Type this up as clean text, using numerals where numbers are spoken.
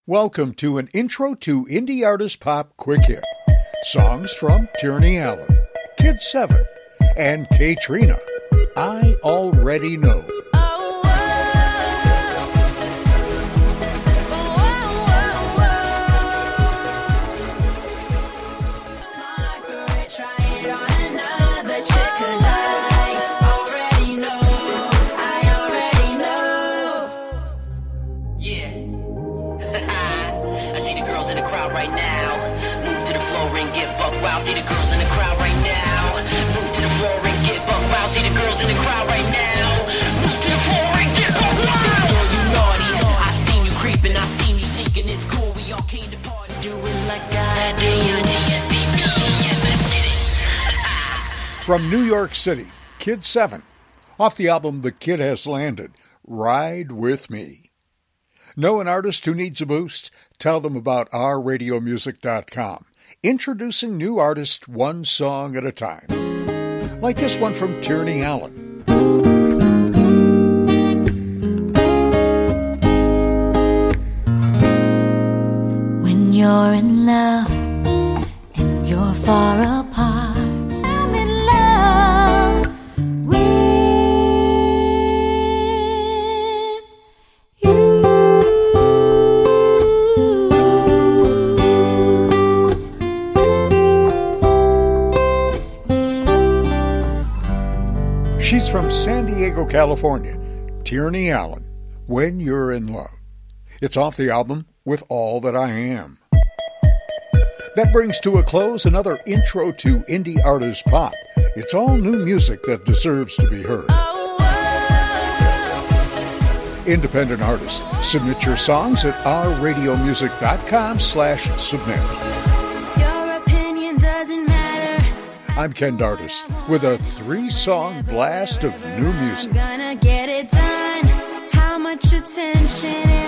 Welcome to an intro to indie artist pop quick hit. Songs from Tierney Allen, Kid 7, and Katrina. I Already Know. From New York City, Kid 7, off the album The Kid Has Landed, Ride With Me. Know an artist who needs a boost? Tell them about ourradiomusic.com. Introducing new artists one song at a time. Like this one from Tierney Allen. When you're in love and you're far apart, I'm in love with you. She's from San Diego, California. Tierney Allen, When You're in Love. It's off the album With All That I Am. That brings to a close another intro to indie artist pop. It's all new music that deserves to be heard. Independent artists, submit your songs at ourradiomusic.com/submit. Your opinion doesn't matter. I'm Ken Dardis with a 3-song blast of new music. I'm gonna get it done. How much attention